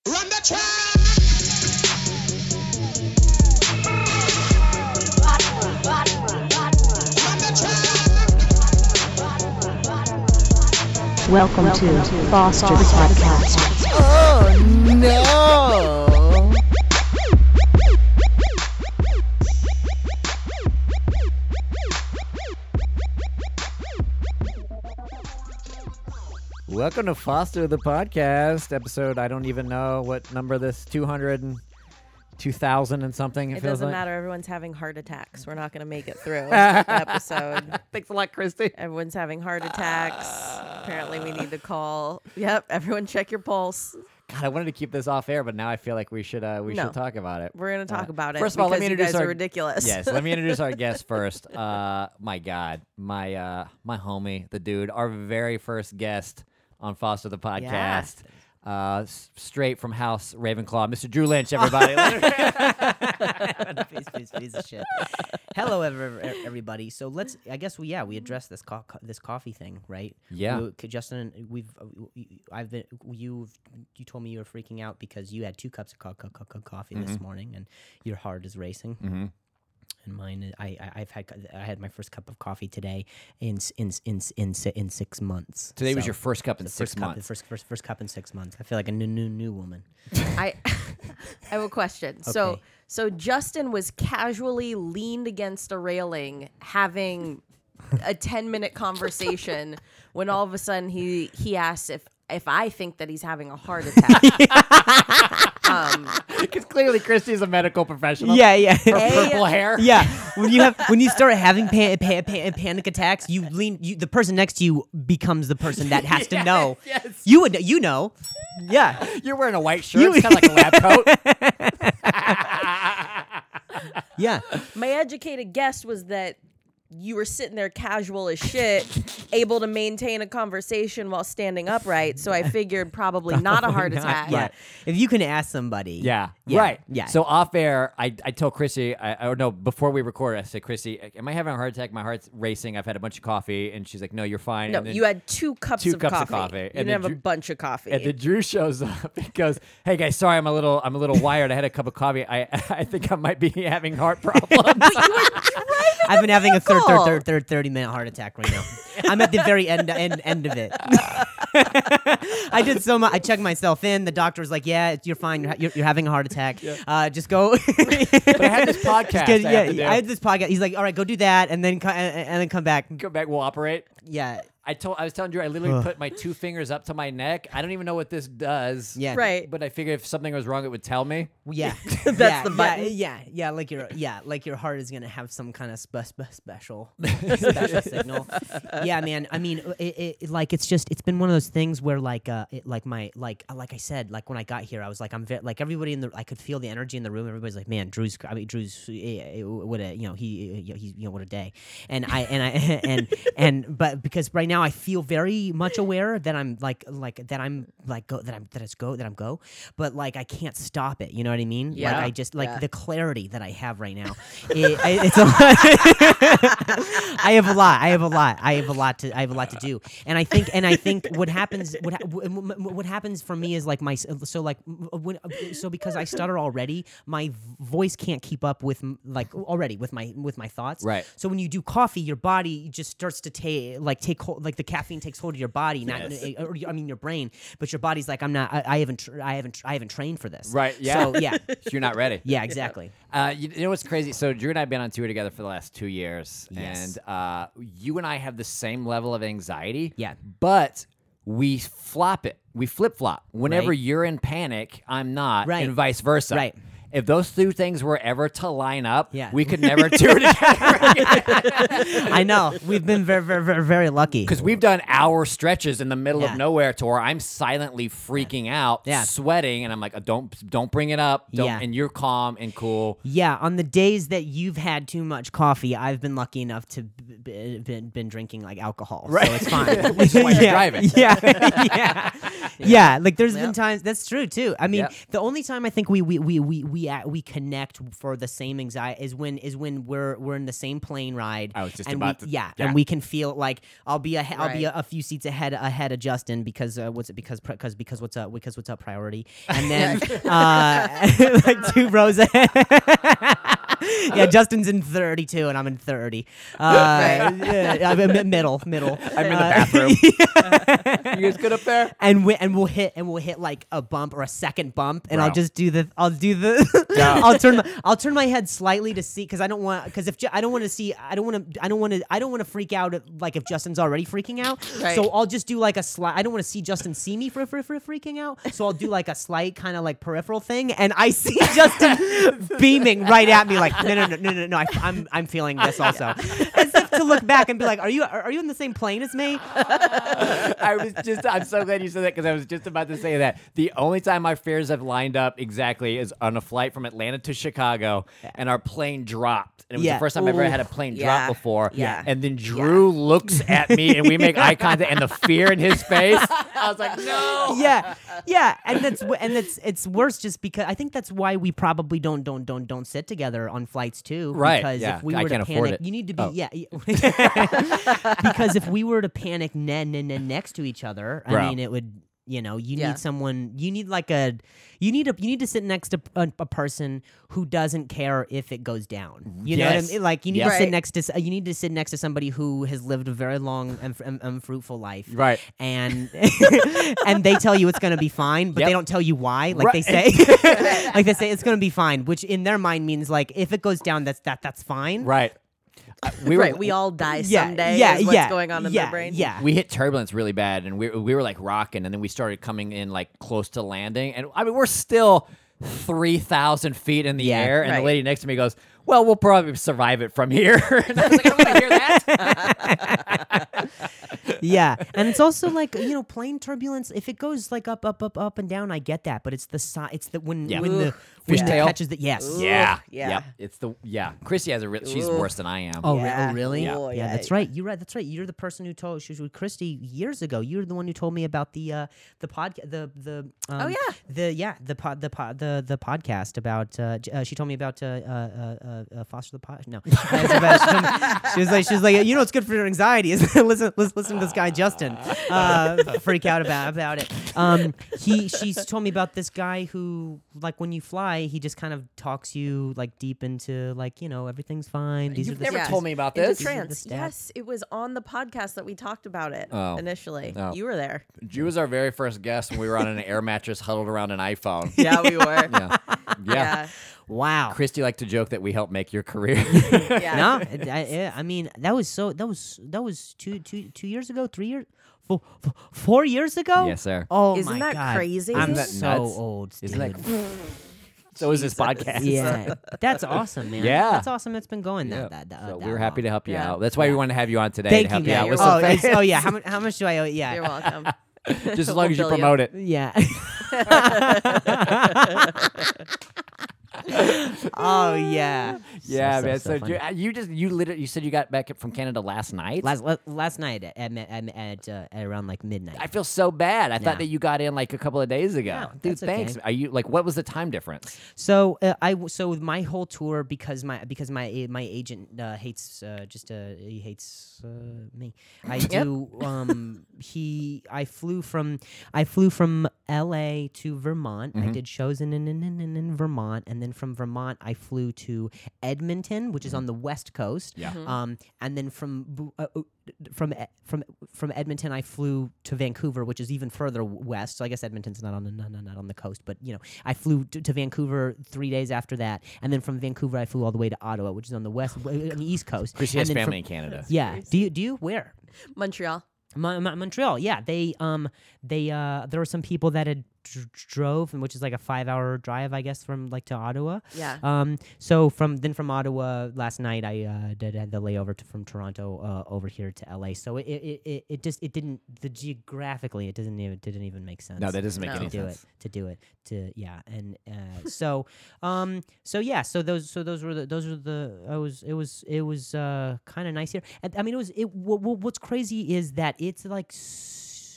Run the track! Welcome to Foster the Podcast. Oh no! Welcome to Foster the Podcast, episode, I don't even know what number this, 200 and 2000 and something. It feels doesn't like. matter. Everyone's having heart attacks. We're not going to make it through the episode. Thanks a lot, Christy. Everyone's having heart attacks. Apparently, we need to call. Yep, everyone check your pulse. God, I wanted to keep this off air, but now I feel like we should No. talk about it. We're going to talk about it. First of all, let me because introduce you guys our are ridiculous. Yes, let me introduce our guest first. My God, my homie, the dude, our very first guest on Foster the Podcast. Straight from House Ravenclaw, Mr. Drew Lynch, everybody. piece of shit. Hello, everybody. So I guess we addressed this this coffee thing, right? Yeah. Justin, you told me you were freaking out because you had 2 cups of coffee this morning, and your heart is racing. Mm-hmm. And mine, I had my first cup of coffee today in 6 months. Today was So, your first cup in the 6 first cup, months. the first cup in 6 months. I feel like a new woman. I have a question. Okay. So Justin was casually leaned against a railing having a 10-minute conversation when all of a sudden he asks if I think that he's having a heart attack. Because clearly Christy's a medical professional. Yeah. Purple hair. Yeah, when you start having panic attacks, the person next to you becomes the person that has to know. Yes. You know. Yeah. You're wearing a white shirt. It's kind of like a lab coat. Yeah. My educated guess was that you were sitting there casual as shit, able to maintain a conversation while standing upright. So I figured probably not a heart attack. Yeah. If you can ask somebody. Yeah. Yeah. Right. Yeah. So off air, I told Chrissy, before we recorded, I said, Chrissy, am I having a heart attack? My heart's racing. I've had a bunch of coffee. And she's like, no, you're fine. No, and then, you had 2 cups of coffee. You didn't have a bunch of coffee. And then Drew shows up and goes, hey guys, sorry, I'm a little wired. I had a cup of coffee. I think I might be having heart problems. I've been having a vehicle. 30-minute heart attack right now. I'm at the very end of it. I did so much. I checked myself in. The doctor was like, "Yeah, you're fine. You're having a heart attack. Just go." But I had this podcast. I had this podcast. He's like, "All right, go do that, and then come back." Come back, we'll operate. Yeah. I was telling Drew, I literally put my 2 fingers up to my neck. I don't even know what this does. Yeah. Right. But I figured if something was wrong, it would tell me. Yeah. That's the button. Yeah. Like your heart is gonna have some kind of special signal. Yeah, man. I mean, it's been one of those things where like I said, like when I got here, I was like, like everybody I could feel the energy in the room. Everybody's like, man, Drew's what a day. But because right now I feel very much aware that I'm go, but like I can't stop it. You know what I mean? Yeah. Like I just Yeah. the clarity that I have right now. It's a lot. I have a lot to do. And I think what happens for me is like because I stutter already, my voice can't keep up with my thoughts. Right. So when you do coffee, your body just starts to take hold, like the caffeine takes hold of your body, your brain, but your body's like, I haven't trained for this. Right, yeah. So yeah. You're not ready. Yeah, exactly. You know what's crazy? So Drew and I have been on tour together for the last 2 years. Yes. And you and I have the same level of anxiety. Yeah. But we flip-flop. Whenever Right. you're in panic, I'm not, Right. and vice versa. Right. If those 2 things were ever to line up, Yeah. we could never tour together. I know. We've been very, very, very, very lucky. Because we've done hour stretches in the middle Yeah. of nowhere to where I'm silently freaking out, Yeah. sweating, and I'm like, don't bring it up. Yeah. And you're calm and cool. Yeah, on the days that you've had too much coffee, I've been lucky enough to been drinking like alcohol, Right. so it's fine. Which is why you're driving. Yeah. Like there's been Yep. times that's true too. I mean, Yep. the only time I think we we connect for the same anxiety is when we're in the same plane ride. I was just and about we, to- yeah, yeah. and we can feel like I'll be Right. a few seats ahead of Justin because what's it because what's up priority, and then like 2 rows ahead. Yeah, Justin's in 32 and I'm in 30. Yeah, I'm in middle. I'm in the bathroom. You guys good up there? And we'll hit like a bump or a second bump, and Bro. I'll Yeah. I'll turn my head slightly to see because I don't want to freak out like if Justin's already freaking out. Right. So I'll just do like a slight. I don't want to see Justin see me for freaking out. So I'll do like a slight kind of like peripheral thing, and I see Justin beaming right at me like no. I'm feeling this also, as if to look back and be like, are you in the same plane as me? I'm so glad you said that because I was just about to say that. The only time my fears have lined up exactly is on a flight from Atlanta to Chicago, and our plane dropped. And it was Yeah. the first time I've ever Ooh. had a plane Yeah. drop before. Yeah. And then Drew looks at me, and we make eye contact, and the fear in his face. I was like, no. Yeah, and it's worse just because I think that's why we probably don't sit together on flights too. Right, Because yeah. if we I were can't to afford panic, it. you need to be Oh. because if we were to panic next to each other, I Bro. mean, it would. You know, you Yeah. need someone. You need to sit next to a person who doesn't care if it goes down. You know what I Yes. mean? Like you need Yes. to sit Right. next to somebody who has lived a very long and fruitful life. Right. And and they tell you it's gonna be fine, but Yep. they don't tell you why. Like Right. they say, like they say it's gonna be fine, which in their mind means like if it goes down, that's fine. Right. We all die someday. Yeah, is what's yeah, going on in yeah, their brain. Yeah. We hit turbulence really bad, and we were like rocking, and then we started coming in like close to landing, and I mean we're still 3,000 feet in the Yeah. air, and the Right. lady next to me goes, "Well, we'll probably survive it from here." And I was like, "I want to hear that." Yeah, and it's also like plane turbulence. If it goes like up and down, I get that, but it's the it's the when Yeah. when the Fishtail. catches the yes. Yeah, Yeah. Yep. It's Chrissy has she's Ooh. worse than I am. Oh, Yeah. really? Yeah. Oh, Yeah, that's right. You're right. That's right. You're the person who told. She was with Christy years ago. You're the one who told me about the podcast. Oh, yeah. the podcast about. She told me about foster the pod. No, she was like it's good for your anxiety. Is listen to this guy Justin freak out about it. She's told me about this guy who like when you fly, he just kind of talks you like deep into like everything's fine. These You've are the never Yes. told me about Into this. trance. stats. Yes, it was on the podcast that we talked about it Oh. initially. Oh. You were there. Drew was our very first guest when we were on an air mattress huddled around an iPhone. Yeah, we were. Yeah. Yeah. Wow. Christy liked to joke that we helped make your career. Yeah. No, I mean that was 2 years ago, 3 years, 4 years ago. Yes, sir. Oh Isn't my that God. crazy? I'm Isn't that so nuts? old. Isn't that dude. So is this podcast. Yeah, that's awesome, man. Yeah. that's awesome. It's been going Yeah. that. So that we were happy to long. help you Yeah. out. That's why we wanted to have you on today Thank to help you, you man. out with You're some Oh, fans. yeah. How much do I owe? Yeah. You're welcome. Just as long as you We'll bill you. promote it. Yeah. Oh yeah. Yeah, man. So funny. you said you got back from Canada last night. Last night at around like midnight. I feel so bad. I Yeah. thought that you got in like a couple of days ago. Yeah, Dude, that's okay. thanks. Are you like what was the time difference? So with my whole tour because my agent hates he hates me. I do I flew from LA to Vermont. I did shows in Vermont, and then from Vermont I flew to Edmonton, which is on the west coast. Yeah. And then from Edmonton I flew to Vancouver, which is even further west. So I guess Edmonton's not on the coast, but I flew to Vancouver 3 days after that, and then from Vancouver I flew all the way to Ottawa, which is on the west, on the east coast. Chrissy And has then family in Canada. Yeah. Do you where? Montreal. Montreal. Yeah. There were some people that had drove, and which is like a 5-hour drive, I guess, from like to Ottawa. Yeah. So from Ottawa last night, I had the layover from Toronto over here to LA. So it didn't geographically it didn't even make sense. No, that doesn't make No. any to do sense. it to do it to yeah and so those were the it was kind of nice here. And, I mean what's crazy is that it's like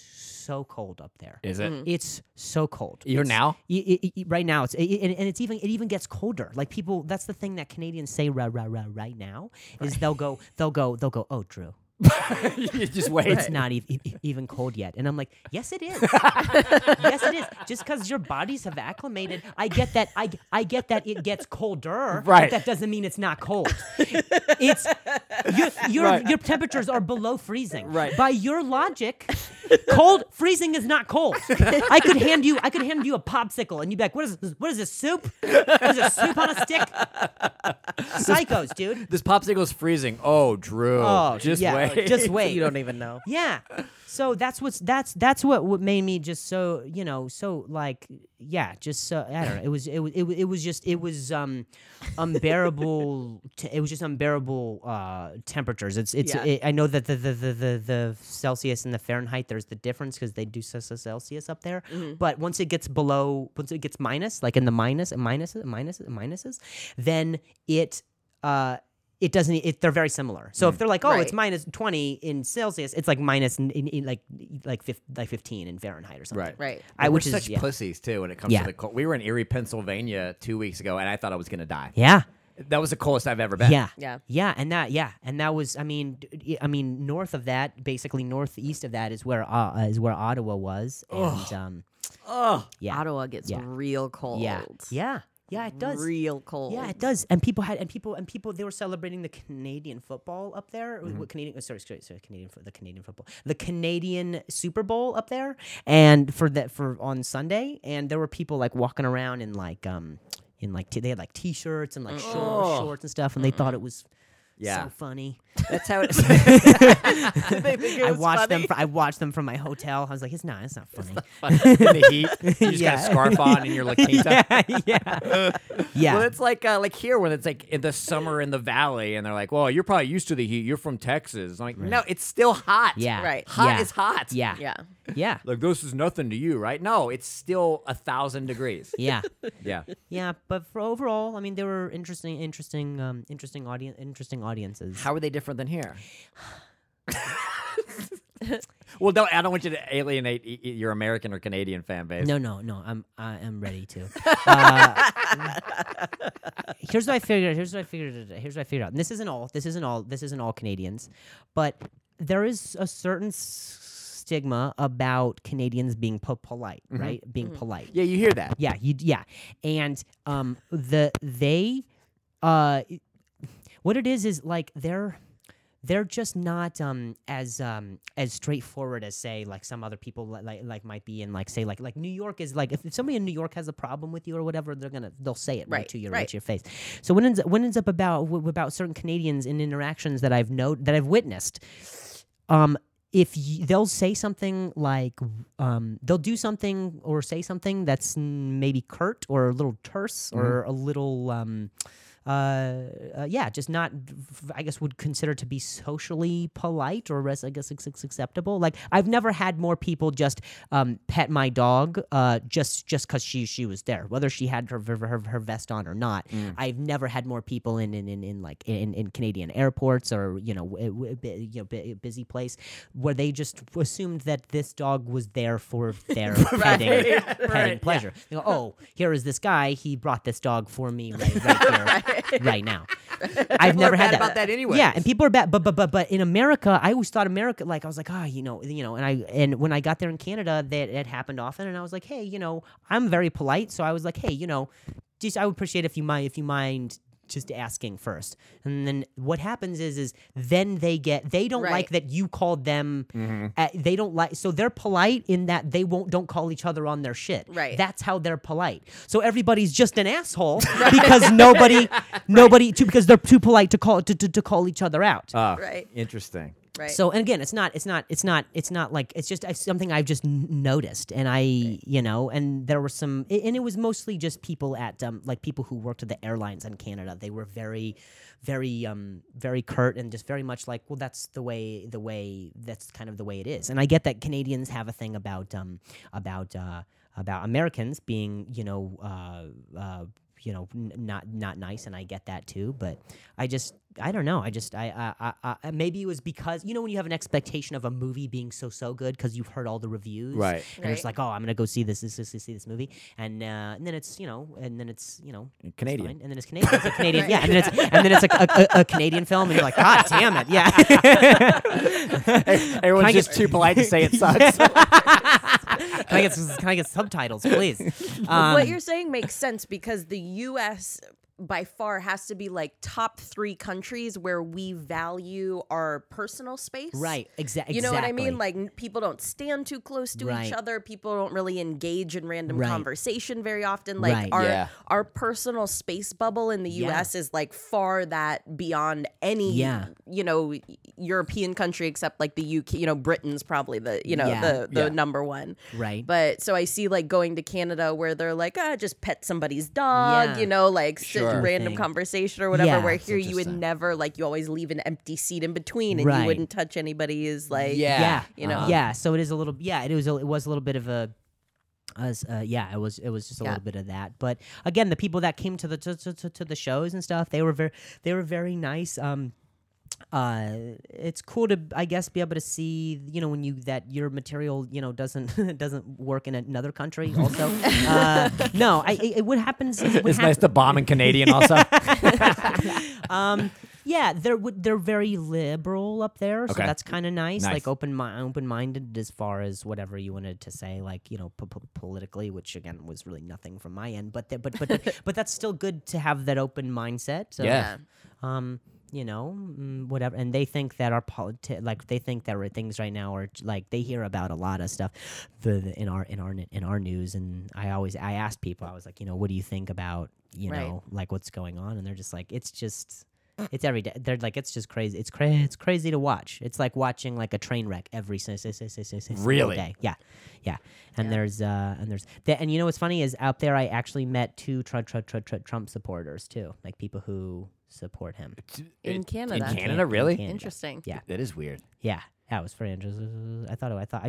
so cold up there. Is it? It's so cold. Even now? Right now, it even gets colder. Like people, that's the thing that Canadians say right now is they'll go, oh, Drew. You just wait. It's not even cold yet. And I'm like, yes, it is. Yes, it is. Just because your bodies have acclimated, I get that. I get that it gets colder. Right. But that doesn't mean it's not cold. It's your temperatures are below freezing. Right. By your logic, freezing is not cold. I could hand you a popsicle and you'd be like, what is this soup? What is this, soup on a stick? Psychos, dude. This popsicle's freezing. Oh, Drew. Just wait. Just wait. You don't even know. Yeah. So that's what made me just so, so like, yeah, just so, I don't know. It was unbearable. It was just unbearable temperatures. I know that the Celsius and the Fahrenheit, there's the difference because they do Celsius up there. But once it gets minus, like in the minuses, then it doesn't. They're very similar. So if they're like, it's minus 20 in Celsius, it's like minus in like 15 in Fahrenheit or something. Right. We're such pussies too when it comes to the cold. We were in Erie, Pennsylvania 2 weeks ago, and I thought I was gonna die. Yeah. That was the coldest I've ever been. Yeah, and that was. I mean, north of that, basically northeast of that is where Ottawa was, and Ottawa gets real cold. Yeah, it does. Real cold. Yeah, it does. And people they were celebrating the Canadian football up there. Canadian football. The Canadian Super Bowl up there. And for on Sunday, and there were people like walking around in like they had like t-shirts and like shorts and stuff, and they thought it was so funny. That's how it is. I watched them from my hotel. I was like, it's not funny. In the heat, you just got a scarf on and you're like, yeah. Well, it's like here when it's like in the summer in the valley, and they're like, well, you're probably used to the heat. You're from Texas. I'm like, no, it's still hot. Yeah, right. Hot is hot. Yeah. Like this is nothing to you, right? No, it's still 1,000 degrees. Yeah. Yeah. But for overall, I mean, there were interesting audiences. How are they different than here? Well, I don't want you to alienate your American or Canadian fan base. No. I'm ready to. Here's what I figured out. And this isn't all Canadians, but there is a certain stigma about Canadians being polite, right? Being polite. Yeah, you hear that. Yeah. And what it is like they're just not as straightforward as say like some other people like might be in like say like New York is like if somebody in New York has a problem with you or whatever they'll say it right to your face. So what ends up about certain Canadians in interactions that I've witnessed, they'll say something like they'll do something or say something that's maybe curt or a little terse or a little just not, I guess, would consider to be socially polite or I guess acceptable. Like I've never had more people just pet my dog just because she was there, whether she had her vest on or not. I've never had more people in Canadian airports or busy place where they just assumed that this dog was there for their petting pleasure. They go, oh, here is this guy. He brought this dog for me right here. Right now, I've never had that. About that anyway. Yeah, and people are bad, but in America, I always thought America, like I was like, and when I got there in Canada, that it happened often, and I was like, hey, I'm very polite, so I was like, hey, just I would appreciate if you mind just asking first. And then what happens is then they don't like that you called them. They don't like, so they're polite in that they don't call each other on their shit. Right. That's how they're polite. So everybody's just an asshole because because they're too polite to call each other out. Right. Interesting. Right. So, and again, it's not like, it's just something I've just noticed. And and there were some, and it was mostly just people at, like people who worked at the airlines in Canada. They were very, very, very curt and just very much like, well, that's that's kind of the way it is. And I get that Canadians have a thing about Americans being, not nice, and I get that too. But I don't know. I maybe it was because when you have an expectation of a movie being so good because you've heard all the reviews, Right. And it's like, oh, I'm gonna go see this movie, and then it's Canadian. it's fine. And then it's Canadian, it's a Canadian, yeah, and then it's a Canadian film, and you're like, God damn it, yeah. Everyone's just too polite to say it sucks. Can I get subtitles, please? What you're saying makes sense because the U.S. by far has to be like top 3 countries where we value our personal space. Right, exactly. You know what I mean? Like people don't stand too close to Right. each other. People don't really engage in random Right. conversation very often. Like Right. our personal space bubble in the U.S. is like far that beyond any European country except like the UK. Britain's probably the number one. Right. But so I see like going to Canada where they're like, just pet somebody's dog. Yeah. like Sure. random Thing. conversation or whatever. Yeah. Where That's here you would interesting. never you always leave an empty seat in between and Right. you wouldn't touch anybody's like Yeah. Yeah, so it is a little. Yeah, it was a little bit of a. It was just a Yeah. little bit of that. But again, the people that came to the shows and stuff, they were very nice. It's cool to, I guess, be able to see, when that your material, doesn't work in another country. Also, no, what happens is It's nice to bomb in Canadian also. Yeah, they're very liberal up there, so Okay. that's kind of nice. Nice. Like open-minded as far as whatever you wanted to say, like politically, which again was really nothing from my end. But but that's still good to have that open mindset. So, Yeah. whatever. And they think that our they think that things right now are like they hear about a lot of stuff in our news. And I ask people, I was like, what do you think about Right. like what's going on? And they're just like, it's every day. They're like, it's just crazy. It's crazy to watch. It's like watching like a train wreck every single Really? day. Yeah. And there's and what's funny is out there I actually met 2 Trump supporters too, like people who support him. in Canada. In Canada, really? Canada. Interesting. Yeah. That is weird. Yeah, that was very interesting. I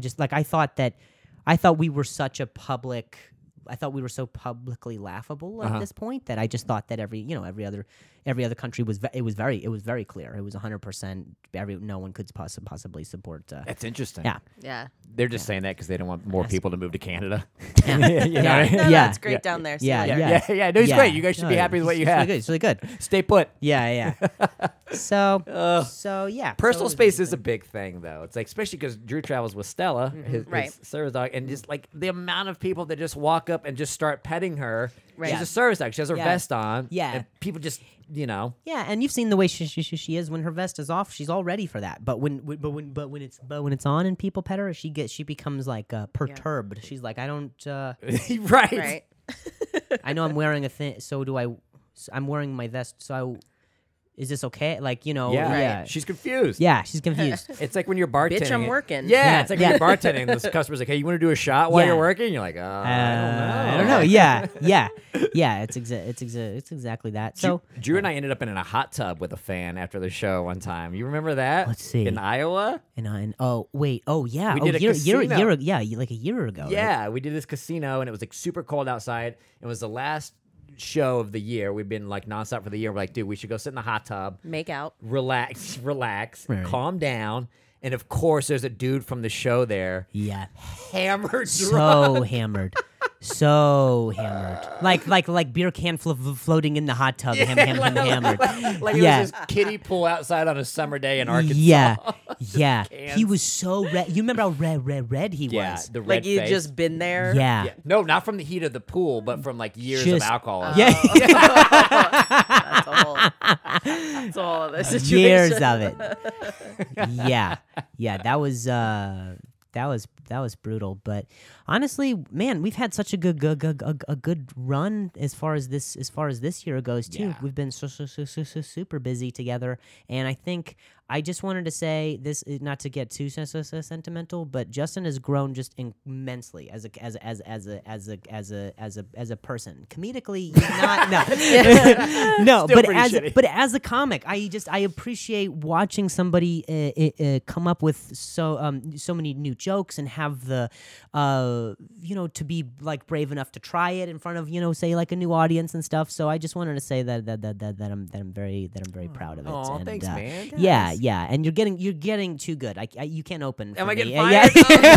thought we were such a public. I thought we were so publicly laughable at this point that I just thought that every other country was it was very clear. It was 100%. No one could possibly support. That's interesting. Yeah. Yeah. They're just saying that because they don't want more people to move to Canada. Yeah. You know what I mean? No, Yeah. that's great down there. So Yeah. Yeah. No, it's great. You guys should be happy with what you have. It's really good. Stay put. Yeah. So yeah. Personal So it space was is a big thing, though. It's like, especially because Drew travels with Stella, his Right. service dog, and just like the amount of people that just walk up and just start petting her. Right. She's a service dog. She has her Yeah. vest on. Yeah. And people just, Yeah, and you've seen the way she is when her vest is off. She's all ready for that. But when it's on and people pet her, she becomes like perturbed. She's like, I don't. right. Right. I know I'm wearing a thing. So do I? I'm wearing my vest. So is this okay? Like Yeah. yeah. She's confused. Yeah, she's confused. It's like when you're bartending. Bitch, I'm working. Yeah, it's like Yeah. when you're bartending. This customer's like, hey, you want to do a shot while Yeah. you're working? You're like, I don't know. Yeah. It's exactly that. So Drew and I ended up in a hot tub with a fan after the show one time. You remember that? Let's see. In Iowa? yeah. We did a year casino. like a year ago. Right? Yeah, we did this casino, and it was like super cold outside. It was the last show of the year. We've been like nonstop for the year. We're like, dude, we should go sit in the hot tub, Make out. relax, Right. calm down. And of course, there's a dude from the show there, Yeah. hammered drunk. So hammered. So hammered. Like beer can floating in the hot tub. Hammered. Like it Yeah. was this kiddie pool outside on a summer day in Arkansas. Yeah. cans. He was so red. You remember how red he Yeah, was? the red Like you'd face. just been there. Yeah. Yeah. No, not from the heat of the pool, but from like years Just- of alcohol. Yeah. That's a whole other situation. Years of it. Yeah. That was brutal. But honestly, man, we've had such a good run as far as this year goes too. Yeah. We've been so super busy together, and I think I just wanted to say this, not to get too sentimental, but Justin has grown just immensely as a person. Comedically, he's not no, but as a comic, I appreciate watching somebody come up with so many new jokes and have the to be like brave enough to try it in front of say like a new audience and stuff. So I just wanted to say that I'm very proud of it. Oh, and, thanks, man. Yeah, and you're getting too good. You can't open. Am I me. getting fired?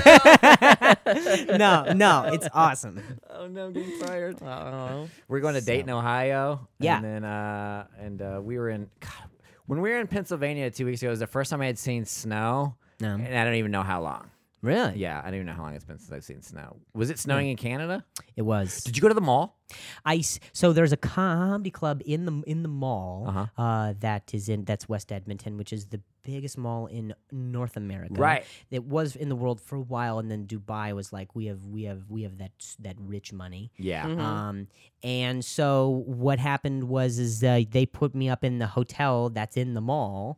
No, it's awesome. Oh no, I'm getting fired. Oh. We're going to Dayton, Ohio. Yeah. And then we were in. God, when we were in Pennsylvania 2 weeks ago, it was the first time I had seen snow, and I don't even know how long. Really? Yeah, I don't even know how long it's been since I've seen snow. Was it snowing in Canada? It was. Did you go to the mall? So there's a comedy club in the mall Uh-huh. that's West Edmonton, which is the biggest mall in North America. Right. It was in the world for a while, and then Dubai was like, we have that rich money. Yeah. And so what happened was they put me up in the hotel that's in the mall.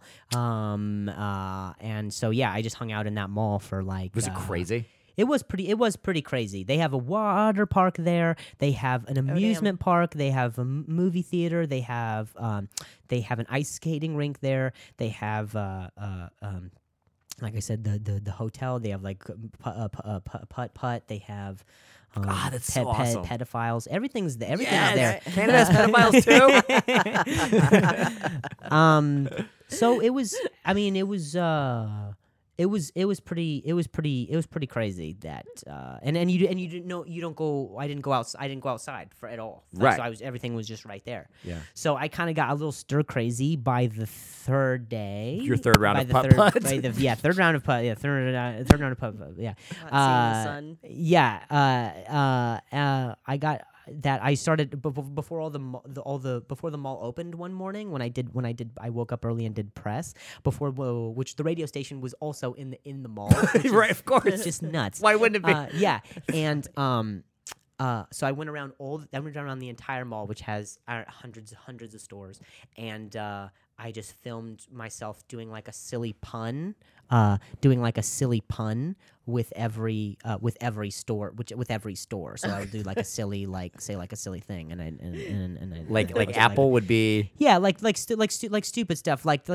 And so I just hung out in that mall for like. Was it crazy? It was pretty crazy. They have a water park there. They have an amusement park. They have a movie theater. They have an ice skating rink there. They have like I said, the hotel. They have like putt. They have. That's so awesome. Pedophiles. Everything's there. Yes. Canada has pedophiles too. So it was. I mean, it was. It was pretty crazy that and you didn't know you don't go. I didn't go outside for at all. Right. So everything was just right there. Yeah. So I kind of got a little stir crazy by the third day. Your third round of putt. Third round of putt. Yeah, third round of putt. Yeah. Not seeing the sun. Yeah. I got. That I started before all the mall opened one morning when I woke up early and did press which the radio station was also in the mall, right? Of course, it's just nuts. Why wouldn't it be? Yeah, and so I went around the entire mall, which has hundreds of stores, and I just filmed myself doing like a silly pun with every store, with every store. So I would do like a silly silly thing, and I like Apple would be like stupid stuff like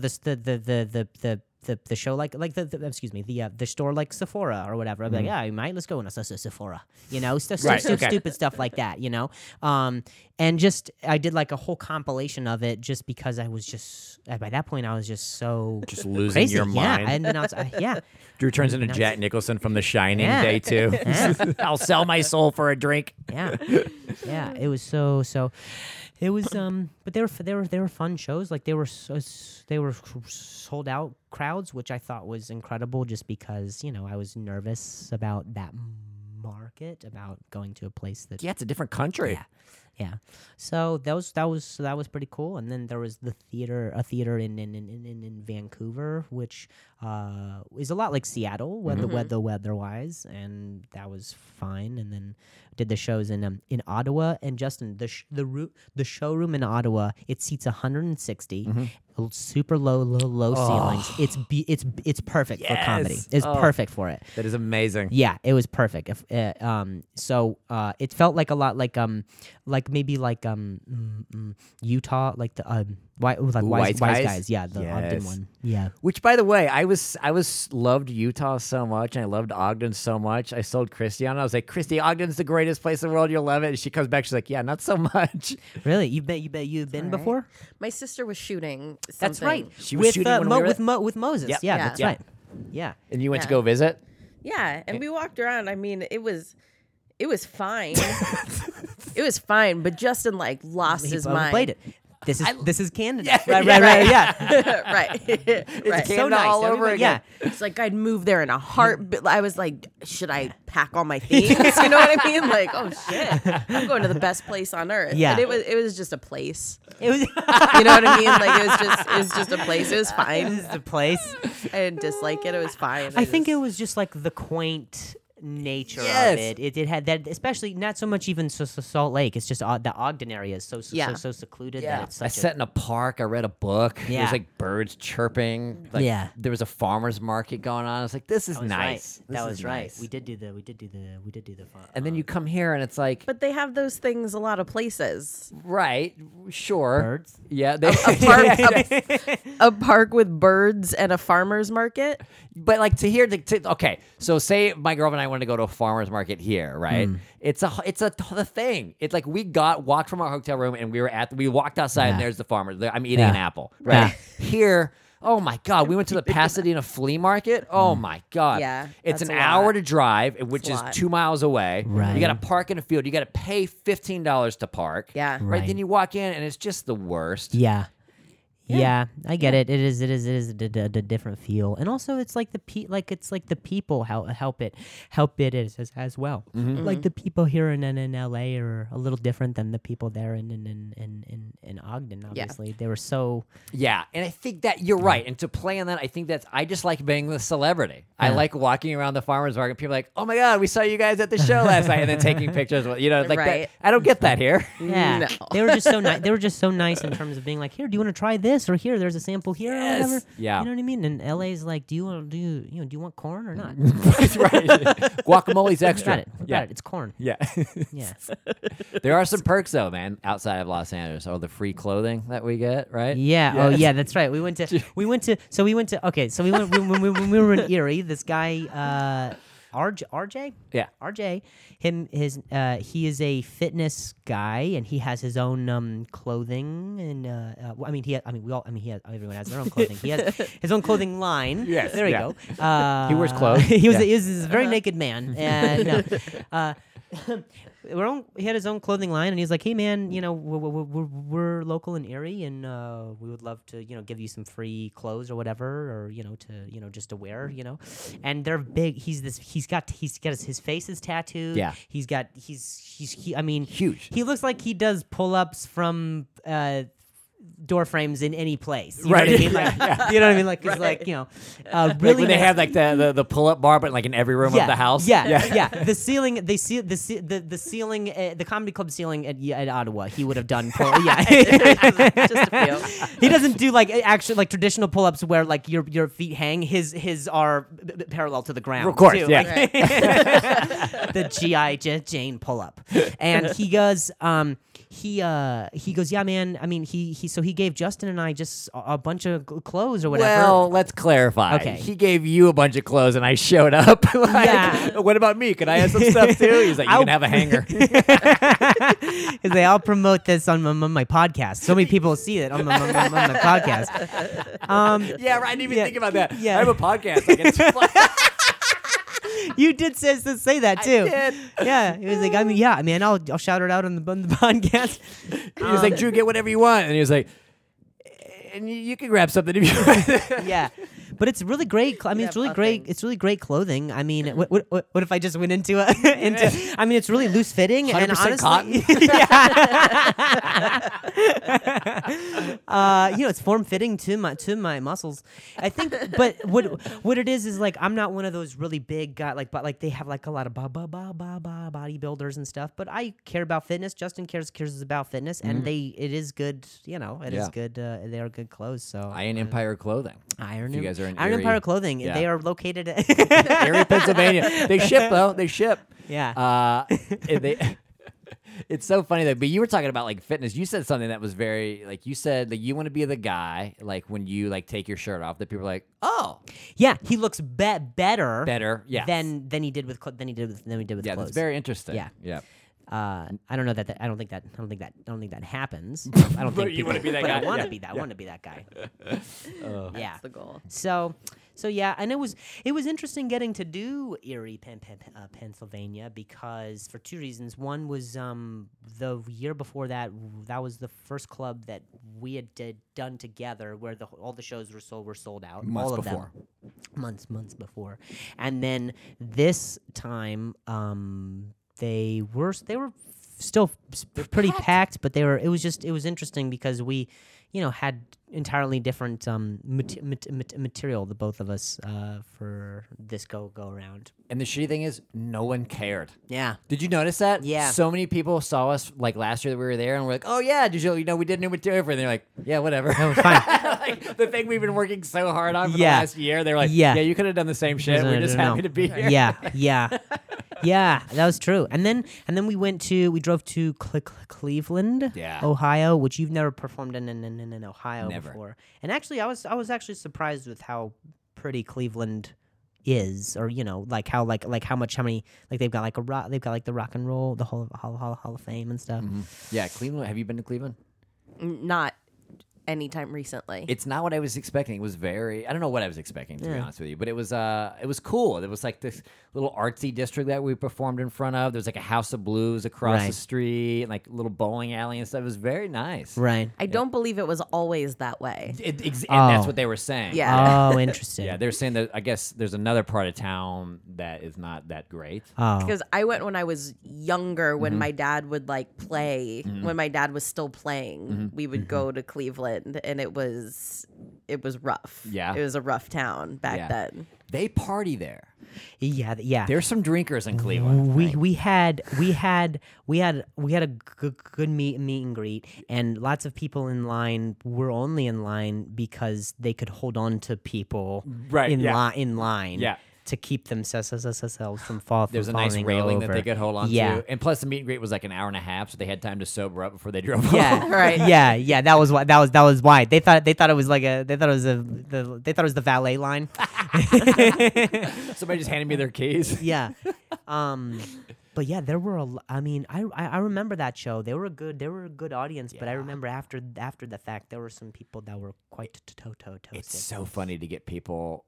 the show like the store like Sephora or whatever. I'd be like, you might, let's go in a Sephora, stupid stuff like that, and just I did like a whole compilation of it just because I was just by that point I was just so just losing crazy. your mind. Yeah, and then I Drew turns into Jack Nicholson from The Shining, day 2. Yeah. I'll sell my soul for a drink. Yeah, it was so. It was but they were fun shows. Like they were sold out crowds, which I thought was incredible. Just because I was nervous about that market, about going to a place that it's a different country. Yeah. So that was pretty cool. And then there was a theater in Vancouver, which is a lot like Seattle, weather-wise, and that was fine. And then did the shows in Ottawa, and Justin, the showroom in Ottawa, it seats 160. Super low ceilings. It's perfect for comedy. It's perfect for it. That is amazing. Yeah, it was perfect. So it felt like a lot like maybe Utah, like the Wise Guys. Yeah, the Ogden one. Yeah. Which, by the way, I loved Utah so much, and I loved Ogden so much. I sold Christy on it. I was like, Christy, Ogden's the greatest place in the world. You'll love it. And she comes back. She's like, yeah, not so much. Really? You've been before? My sister was shooting something. That's right. She was shooting with Moses. Yep. Yeah, that's right. Yeah. And you went to go visit? Yeah, and we walked around. I mean, it was fine. It was fine, but Justin lost his mind. Played it. This is Canada. Yeah, right. Yeah. right. It's so nice. all over again. Yeah. It's like I'd move there in a heartbeat. I was like, should I pack all my things? You know what I mean? Like, oh shit, I'm going to the best place on earth. Yeah. And it was just a place. It was. You know what I mean? Like it was just a place. It was fine. This is the place. I didn't dislike it. It was fine. I think it was just like the quaint nature Yes. of it. It had that, especially not so much even Salt Lake. It's just the Ogden area is so secluded that it's I such sat in a park. I read a book. Yeah. There's like birds chirping. Like, Yeah. There was a farmer's market going on. I was like, this is That was nice. right. That This was is right. nice. We did do the fun. And then you come here and it's like, But they have those things a lot of places. right, sure. birds. Yeah. They, A park with birds and a farmer's market. But like to hear okay, so say my girlfriend and I wanted to go to a farmer's market here, right? It's a the thing. It's like we walked from our hotel room and we walked outside and there's the farmer. I'm eating an apple, right? Here, oh my God, we went to the Pasadena flea market. Oh my God, Yeah, it's that's an a hour lot. to drive, which It's a is lot. 2 miles away. Right. You got to park in a field. You got to pay $15 to park. Yeah. right. Right. Then you walk in and it's just the worst. Yeah. Yeah, I get it. It is a different feel, and also it's like it's like the people help it as well. Like the people here in LA are a little different than the people there in Ogden. Obviously, they were so Yeah, and I think that you're right. And to play on that, I think I just like being the celebrity. I like walking around the farmer's market. People are like, oh my God, we saw you guys at the show last night, and then taking pictures. You know, like Right. that. I don't get that here. yeah. No. They were just so nice. They were just so nice in terms of being like, here, do you want to try this, or here, there's a sample here, or Yes. whatever. Yeah. You know what I mean? And LA's like, do you want corn or not? That's right. Guacamole's extra. Got it. Got it. It's corn. Yeah. Yeah. There are some perks though, man, outside of Los Angeles. Oh, the free clothing that we get, right? Yeah. Oh, Yes. yeah. That's right. We went to. Okay. So we went when we were in Erie. This guy, RJ. Yeah. RJ. He is a fitness guy, and he has his own clothing, and everyone has their own clothing. He has his own clothing line. Yes, There we yeah. go. He wears clothes. He was Yeah. a very naked man, and. He had his own clothing line, and he's like, "Hey, man, we're local in Erie, and we would love to, give you some free clothes or whatever, or just to wear, And they're big. He's got his face is tattooed. Yeah. I mean, Huge. He looks like he does pull-ups from door frames in any place. You Right. Know what I mean? Like, you know what I mean? Like, he's Right. like, really. Like when they have like the pull-up bar, but like in every room of the house. Yeah. The ceiling, the ceiling, the comedy club ceiling at Ottawa, he would have done. Just a few. He doesn't do like actually like traditional pull-ups where like your feet hang. His are parallel to the ground. Of course, too. yeah. Like, the G.I. Jane pull-up, and he goes. He goes, yeah, man. I mean, he gave Justin and I just a bunch of clothes or whatever. Well, let's clarify. Okay. He gave you a bunch of clothes, and I showed up. Like, Yeah. What about me? Can I have some stuff too? He's like, you can have a hanger. He's like, I'll promote this on my podcast. So many people see it on my podcast. Yeah, right. I didn't even Yeah. think about that. Yeah. I have a podcast. Like, You did say that too. did. Yeah, he was like, I mean, I'll shout it out on the podcast. He was like, Drew, get whatever you want. And he was like, and you can grab something if you want. Yeah, but it's really great. I mean, it's really great. It's really great clothing. I mean, what if I just went into I mean, it's really loose fitting and 100% honestly, it's form fitting to my muscles. I think, but what it is like I'm not one of those really big guys but like they have like a lot of bodybuilders and stuff. But I care about fitness. Justin cares about fitness, and it is good. It is good. They are good clothes. So Iron Empire Clothing. Iron If you guys are in Iron Erie. Empire Clothing. Yeah. They are located at Erie, Pennsylvania. They ship though. They ship. Yeah. It's so funny though. But you were talking about like fitness. You said something that was very like you said that you want to be the guy like when you like take your shirt off that people are like, oh, Yeah, he looks better. Yes. Than he did with clothes. Yeah, clothes. that's very interesting. Yeah. Yeah. I don't know that. I don't think that happens. I don't But think you wanna be that but guy, I want to yeah. be that. I want to be that guy. Yeah. That's the goal. So yeah, and it was interesting getting to do Erie, Pennsylvania, because for two reasons. One was the year before that was the first club that we had done together where all the shows were sold out. Months all of before. them. Months before, and then this time they were pretty packed, but it was interesting because we, had entirely different material, the both of us, for this go around. And the shitty thing is, no one cared. Yeah. Did you notice that? Yeah. So many people saw us like last year that we were there, and we're like, "Oh yeah, did you? We did new material for." And they're like, "Yeah, whatever." That was fine. Like, the thing we've been working so hard on for the Yeah. last year. They're like, Yeah. "Yeah, you could have done the same shit. We're just happy to be here." Yeah. Yeah, that was true. And then we drove to Cleveland, Yeah. Ohio, which you've never performed in Ohio Never. before. And actually, I was actually surprised with how pretty Cleveland is, or like how many they've got the Rock and Roll, the Hall of Fame and stuff. Yeah, Cleveland. Have you been to Cleveland? Not anytime recently. It's not what I was expecting. It was I don't know what I was expecting, to be honest with you, but it was cool. It was like this little artsy district that we performed in front of. There was like a House of Blues across the Right. street, and like a little bowling alley and stuff. It was very nice. Right. I don't believe it was always that way. And that's Oh. what they were saying. Yeah. Oh, interesting. Yeah, they're saying that I guess there's another part of town that is not that great. Oh. Because I went when I was younger, when my dad would like play, when my dad was still playing, we would go to Cleveland, and it was rough. Yeah. It was a rough town back Yeah. then. They party there. Yeah. There's some drinkers in Cleveland. We had a good meet and greet, and lots of people in line were only in line because they could hold on to people Right, in yeah. line Yeah. to keep themselves from falling. There's a nice railing that they could hold on Yeah. to. And plus the meet and greet was like an hour and a half, so they had time to sober up before they drove Yeah, home. Right. Yeah. That was why they thought it was the valet line. Somebody just handed me their keys. Yeah. But yeah, there were I remember that show. They were a good audience, but I remember after the fact there were some people that were quite toasted. It's so funny to get people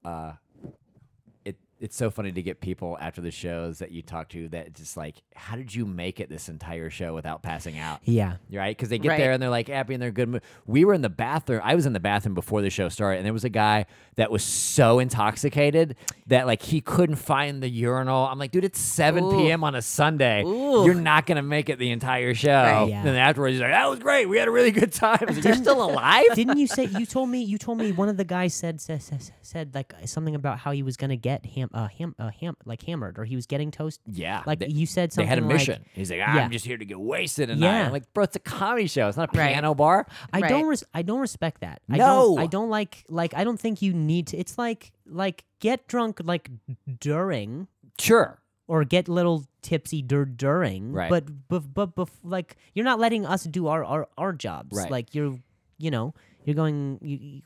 it's so funny to get people after the shows that you talk to that just like, how did you make it this entire show without passing out? Yeah. Right? Because they get Right. there and they're like happy and they're good mood. We were in the bathroom. I was in the bathroom before the show started, and there was a guy that was so intoxicated that like he couldn't find the urinal. I'm like, dude, it's 7 Ooh. p.m. on a Sunday. Ooh. You're not gonna make it the entire show. Right. Yeah. And then afterwards, he's like, that was great. We had a really good time. I was like, you're still alive? Didn't you say you told me one of the guys said like something about how he was gonna get hammered, or he was getting toast? Yeah. Like you said They something. had a like- mission. He's like, I'm Yeah. just here to get wasted tonight. Yeah. I'm like, bro, it's a comedy show. It's not a Right. piano bar. I Right. don't respect that. No. I don't like I don't think you need to. It's like get drunk like during, Sure. or get little tipsy during. Right. But like you're not letting us do our jobs. Right. Like you're going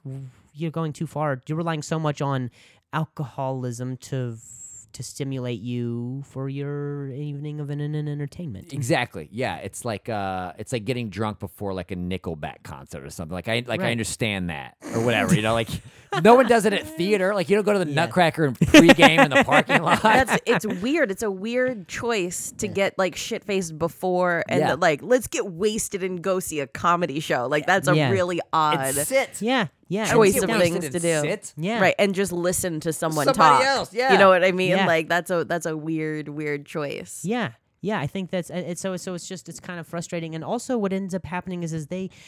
too far. You're relying so much on alcoholism to stimulate you for your evening of an entertainment. Exactly. Yeah. It's like getting drunk before like a Nickelback concert or something. Like I Right. understand that or whatever. Like no one does it at theater. Like you don't go to the Yeah. Nutcracker and pregame in the parking lot. It's weird. It's a weird choice to get like shit faced before and Yeah. like let's get wasted and go see a comedy show. Like that's a Yeah. really odd It's sit. Yeah. choice Get of wasted things and to do. sit. Yeah. Right, and just listen to someone Somebody talk. else, yeah. You know what I mean? Yeah. Like that's a weird choice. Yeah. Yeah, I think that's it's so it's kind of frustrating, and also what ends up happening is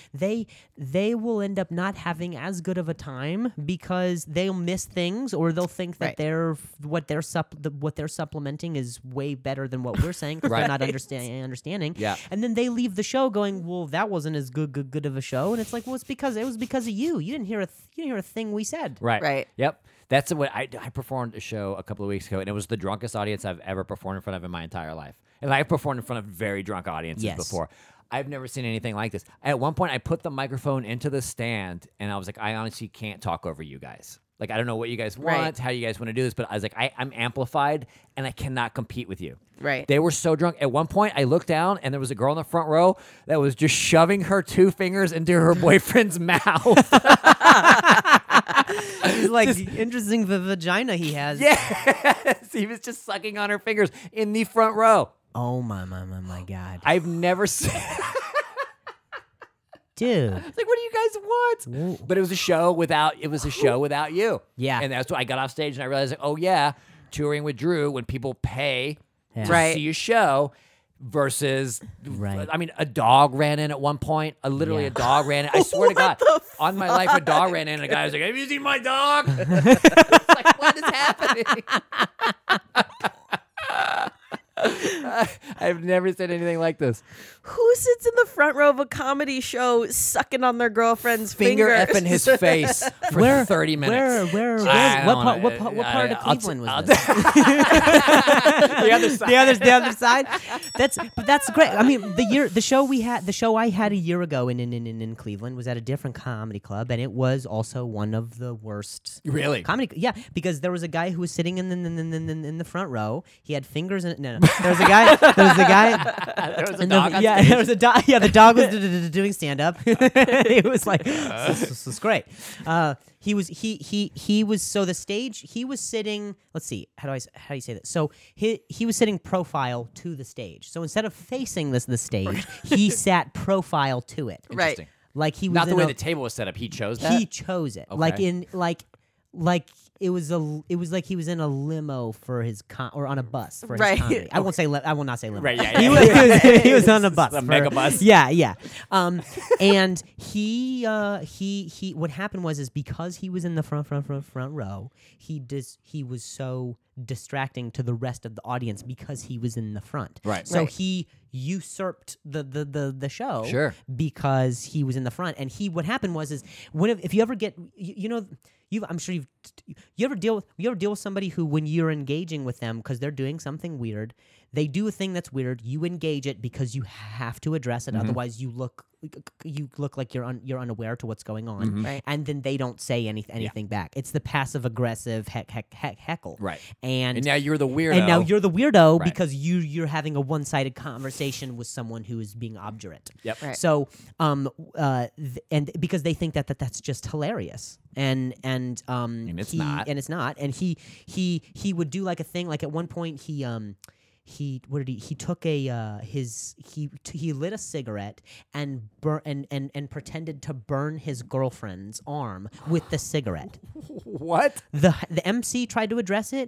they will end up not having as good of a time because they'll miss things, or they'll think that Right. what they're supplementing is way better than what we're saying. 'Cause Right. They're not understanding. Yeah. And then they leave the show going, well, that wasn't as good of a show, and it's like, well, it was because of you. You didn't hear a thing we said. Right. Right. Yep. That's what I performed a show a couple of weeks ago, and it was the drunkest audience I've ever performed in front of in my entire life. And I've performed in front of very drunk audiences Yes. before. I've never seen anything like this. At one point, I put the microphone into the stand, and I was like, I honestly can't talk over you guys. Like, I don't know what you guys want, Right. how you guys want to do this, but I was like, I'm amplified, and I cannot compete with you. Right. They were so drunk. At one point, I looked down, and there was a girl in the front row that was just shoving her 2 fingers into her boyfriend's mouth. It's like interesting the vagina he has. Yes, he was just sucking on her fingers in the front row. Oh my God, I've never seen. dude. Like, what do you guys want? But it was a show without. It was a show without you. Yeah. and that's why I got off stage and I realized, like, oh yeah, touring with Drew, when people pay Yeah. to Right. see a show, versus, Right. I mean, a dog ran in at one point. Literally, Yeah. a dog ran in. I swear to God, on my life, a dog ran in, and a guy was like, "Have you seen my dog?" It's like, what is happening? I've never said anything like this. Who sits in the front row of a comedy show sucking on their girlfriend's Finger fingers? effing his face for 30 minutes. What part of Cleveland was this? The other side. the other side. That's great. I mean, the show I had a year ago in Cleveland was at a different comedy club, and it was also one of the worst. Really? Comedy, yeah, because there was a guy who was sitting in the front row. He had fingers in it. No. There was a guy. There was a dog on stage. There was a dog. Yeah, the dog was doing stand up. It was like this is great. He was so the stage. He was sitting. Let's see. How do you say that? So he was sitting profile to the stage. So instead of facing the stage, he sat profile to it. Right. Interesting. Like he was Not the in way a- the table was set up. He chose that. He chose it. Okay. Like it was like he was in a limo for his or on a bus for Right. his comedy. I won't say I will not say limo. Right, yeah, He yeah. was, he was on a bus. A for- mega bus. Yeah. And he what happened was because he was in the front row, he was so distracting to the rest of the audience because he was in the front. Right. So Right. he usurped the show Sure. because he was in the front. And what happened was if you ever get I'm sure you ever deal with somebody who, when you're engaging with them because they're doing something weird, they do a thing that's weird, you engage it because you have to address it, otherwise you look like you're unaware to what's going on, Right. and then they don't say anything back. It's the passive aggressive heckle, Right. And now you're the weirdo. and now you're the weirdo Right. because you're having a one-sided conversation with someone who is being obdurate. Yep. Right. So, and because they think that that's just hilarious, and it's not. and it's not, and he would do like a thing, like at one point he took he lit a cigarette and pretended to burn his girlfriend's arm with the cigarette. What? The MC tried to address it.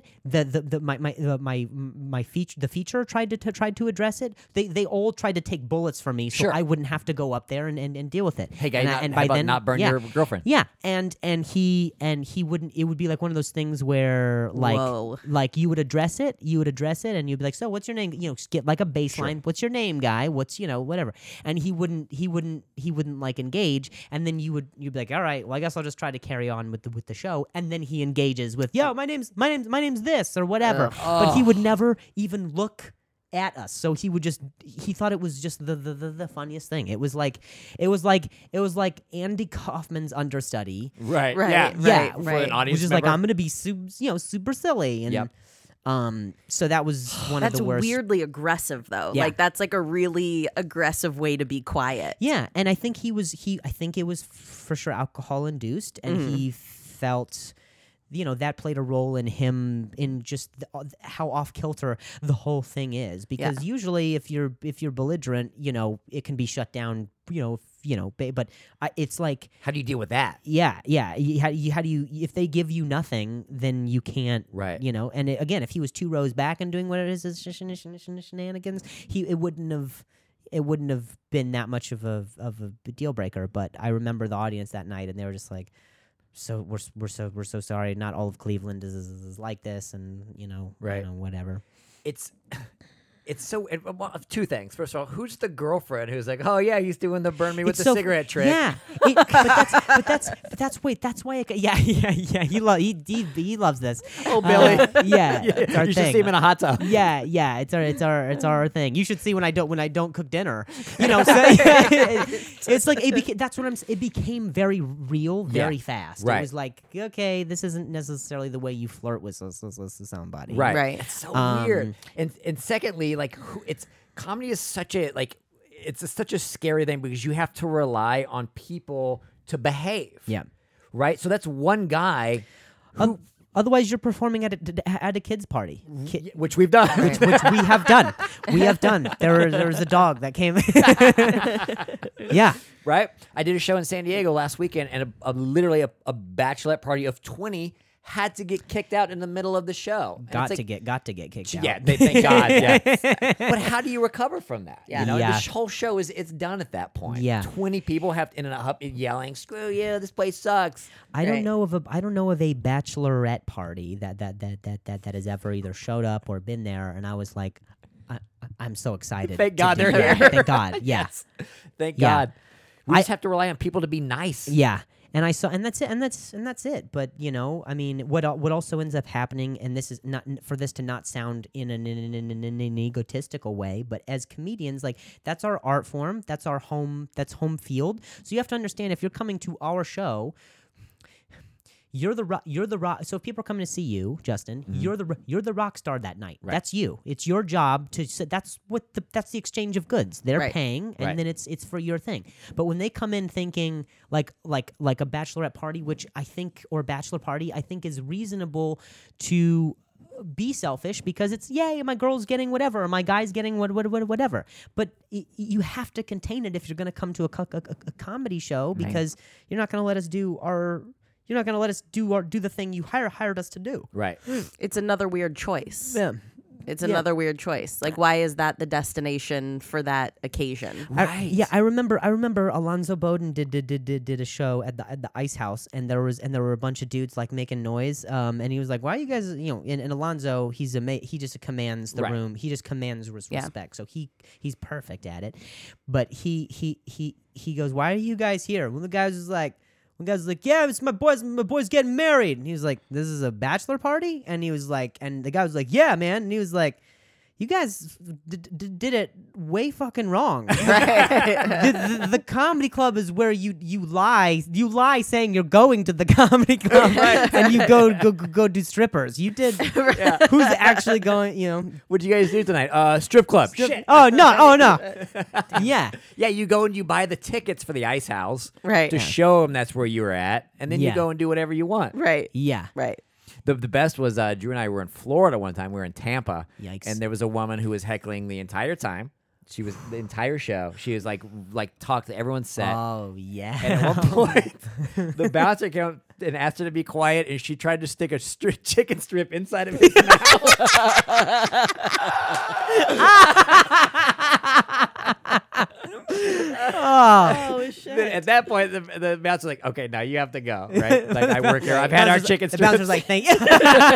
The feature tried to address it. They all tried to take bullets from me, so Sure. I wouldn't have to go up there and deal with it. Hey, guy, and how about not burn your girlfriend? Yeah, and he wouldn't. It would be like one of those things where Whoa. like you would address it, and you'd be like, so what's your name? Just get like a baseline. What's your name, guy? What's whatever. And he wouldn't like engage, and then you'd be like, all right, well I guess I'll just try to carry on with the show, and then he engages with, yo, my name's this or whatever, but he would never even look at us. So he thought it was just the funniest thing. It was like Andy Kaufman's understudy. Right. Right. Yeah. Yeah, For right. an audience Which is member. like, I'm gonna be super silly, and Yep. so that was one That's of the worst. weirdly aggressive, though. Yeah. Like, that's like a really aggressive way to be quiet. Yeah, and I think I think it was for sure alcohol induced, and he felt, that played a role in him in just how off kilter the whole thing is. Because usually, if you're belligerent, it can be shut down. But it's like, How do you deal with that? yeah. How do you? If they give you nothing, then you can't. Right. And again, if he was 2 rows back and doing what it is shenanigans, it wouldn't have been that much of a deal breaker. But I remember the audience that night, and they were just like, "So we're so sorry. Not all of Cleveland is like this," and Right. whatever. It's so well, 2 things. First of all, who's the girlfriend who's like, oh yeah, he's doing the burn me with It's the so- cigarette trick? Yeah, that's why. He loves this. Oh, Billy. Yeah, it's our You should thing. see him in a hot tub. Yeah, it's our thing. You should see when I don't cook dinner. So it's like that's what it became very real very fast. Right. It was like, okay, this isn't necessarily the way you flirt with somebody. Right. Right. It's so weird. And secondly, like, comedy is such a such a scary thing because you have to rely on people to behave. Yeah. Right. So that's one guy, Otherwise, you're performing at a kid's party. which we've done. Which we have done. There was a dog that came. Yeah. Right. I did a show in San Diego last weekend, and literally a bachelorette party of 20 had to get kicked out in the middle of the show. And Got it's to like, get kicked out. Yeah, thank God. Yeah. But how do you recover from that? Yeah. You know, Yeah. the whole show it's done at that point. Yeah. 20 people have in a hub yelling, "Screw you! This place sucks." I don't Right. know of a bachelorette party that has ever either showed up or been there, and I was like, I'm so excited. Thank to God do they're that. here. Thank God. Yeah. Yes. Thank Yeah. God. We just have to rely on people to be nice. Yeah. And I saw, and that's it, and that's it. But you know, I mean, what also ends up happening, and this is not for this to not sound in an egotistical way, but as comedians, like that's our art form, that's home field. So you have to understand, if you're coming to our show, you're the rock. So if people are coming to see you, Justin, you're the rock star that night. Right. That's That's you. It's your job to. That's the exchange of goods. They're Right. paying, and Right. then it's for your thing. But when they come in thinking like a bachelorette party, which I think, or bachelor party, I think is reasonable to be selfish, because it's, yay, my girl's getting whatever, or my guy's getting whatever. But you have to contain it if you're going to come to a comedy show, because you're not going to let us do our. You're not going to let us do the thing you hired us to do. Right. It's another weird choice. Yeah. It's another weird choice. Like, why is that the destination for that occasion? Right. I remember Alonzo Bowden did a show at the Ice House, and there were a bunch of dudes like making noise, and he was like, "Why are you guys?" You know, and Alonzo, he just commands the Right. room. He just commands Yeah. respect. So he's perfect at it. But he goes, "Why are you guys here?" One guys was like, "Yeah, it's my boy's getting married." And he was like, "This is a bachelor party?" And he was like, and the guy was like, "Yeah, man." And he was like, "You guys did it way fucking wrong." The comedy club is where you lie saying you're going to the comedy club, and you go do strippers. You did. Who's actually going? You know. What'd you guys do tonight? Strip club. Shit. Oh no. Yeah. Yeah, you go and you buy the tickets for the Ice House, Right. To Yeah. show them that's where you were at, and then you Yeah. go and do whatever you want. Right. Yeah. Right. The best was Drew and I were in Florida one time. We were in Tampa, Yikes. and there was a woman who was heckling the entire time. She was the entire show. She was like talked to everyone's set. Oh yeah. And at one point, the bouncer came up and asked her to be quiet, and she tried to stick a chicken strip inside of his mouth. Oh. shit. At that point, the bouncer's like, "Okay, now you have to go." Right? Like, I work here. I've had our chicken The strips. bouncer's like, "Thank you."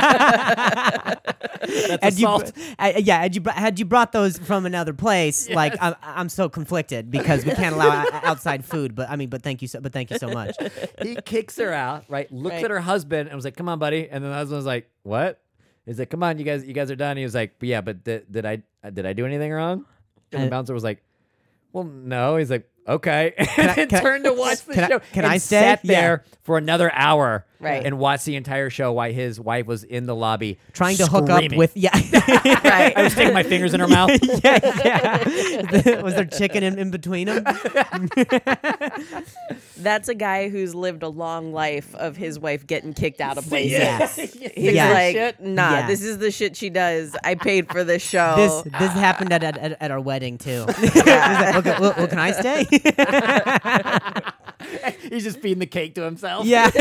That's assault. Had you brought those from another place, like I'm so conflicted because we can't allow outside food. But thank you so much. He kicks her out, right? Looks Right. at her husband and was like, "Come on, buddy." And then the husband was like, "What?" He's like, "Come on, you guys are done." He was like, "Yeah, but did I do anything wrong?" And the bouncer was like, "Well, no." He's like, "Okay," and then turned to watch the show. can and I stay? Sat there for another hour, Right. and watched the entire show while his wife was in the lobby Trying to hook up screaming. with Right. I was sticking my fingers in her mouth. yeah. Was there chicken in between them? That's a guy who's lived a long life of his wife getting kicked out of places. Yes. He's Yeah. like, Shit. nah, Yeah. this is the shit she does. I paid for this show. This happened at our wedding too. He's like, "Okay, well, can I stay?" He's just feeding the cake to himself. Yeah.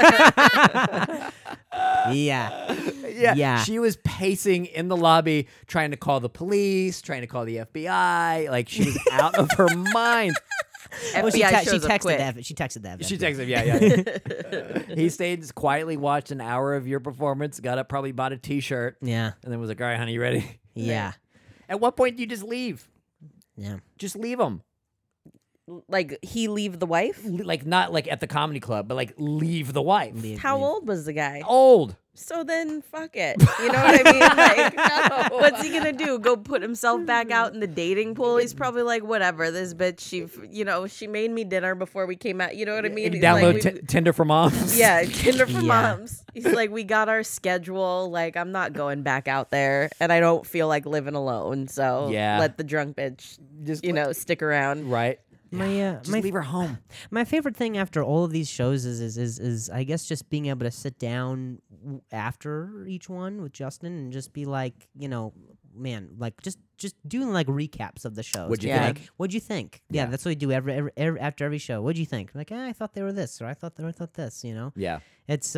Yeah. Yeah. She was pacing in the lobby, trying to call the police, trying to call the FBI. Like, she was out of her mind. FBI Well, she shows up texted quick. Evan. She texted Evan. She texted him, yeah. He stayed, just quietly watched an hour of your performance, got up, probably bought a T-shirt, Yeah. and then was like, "All right, honey, you ready?" Yeah. At what point do you just leave? Yeah. Just leave them. Like, he leave the wife? Like, not like at the comedy club, but like leave the wife. How old was the guy? Old. So then, fuck it. You know what I mean? Like, what's he gonna do? Go put himself back out in the dating pool? He's probably like, whatever. This bitch, she made me dinner before we came out. You know what I mean? He's Download like, Tinder for moms. yeah, Tinder for Yeah. moms. He's like, we got our schedule. Like, I'm not going back out there, and I don't feel like living alone. So Yeah. let the drunk bitch, Just stick around. Right. My Just leave her home. My favorite thing after all of these shows is I guess just being able to sit down after each one with Justin and just be like, man, like just doing like recaps of the shows. What'd you Yeah. think? Like, what'd you think? Yeah, Yeah. that's what we do every after every show. What'd you think? Like, I thought they were this, or I thought this. You know, Yeah. it's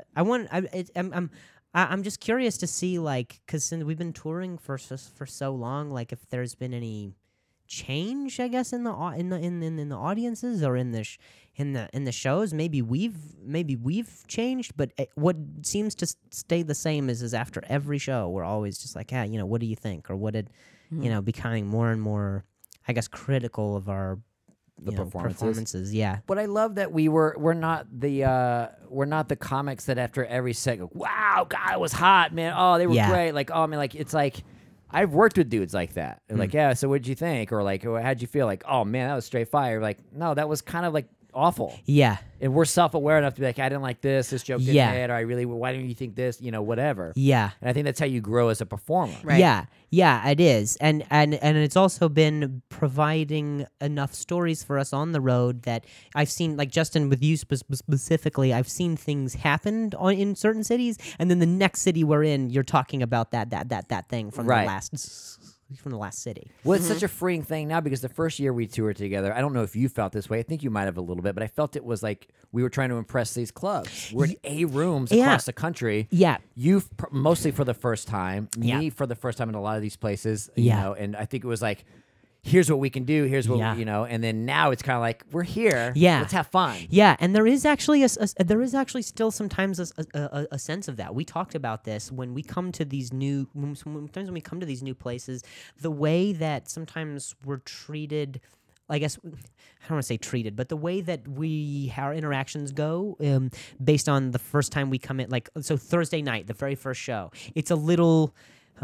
I'm just curious to see, like, because we've been touring for so long, like if there's been any change, I guess, in the audiences or in the shows. Maybe we've changed, but what seems to stay the same is after every show we're always just like, you know, what do you think, or what did you know, becoming more and more, I guess, critical of our performances. Yeah. But I love that we're not the comics that after every set go, wow, God, it was hot, man. Oh, they were Yeah. great. Like, oh man, like it's like I've worked with dudes like that. They're like, yeah, so what'd you think? Or like, how'd you feel? Like, oh man, that was straight fire. Like, no, that was kind of like awful. Yeah. And we're self-aware enough to be like, I didn't like this joke didn't Yeah. hit, or why didn't you think this, you know, whatever. Yeah. And I think that's how you grow as a performer. Right. Yeah, it is, and it's also been providing enough stories for us on the road that I've seen, like Justin, with you specifically, I've seen things happen in certain cities, and then the next city we're in, you're talking about that thing from Right. the last city. Well, it's such a freeing thing now because the first year we toured together, I don't know if you felt this way. I think you might have a little bit, but I felt it was like we were trying to impress these clubs. We're in A rooms Yeah. across the country. Yeah. You mostly for the first time, Yeah. me for the first time in a lot of these places. Yeah. You know, and I think it was like, here's what we can do. Here's what Yeah. you know, and then now it's kind of like we're here. Yeah. let's have fun. Yeah, and there is actually still sometimes a sense of that. We talked about this when we come to these new sometimes when we come to these new places, the way that sometimes we're treated. I guess I don't want to say treated, but the way that our interactions go, based on the first time we come in, like so Thursday night, the very first show, it's a little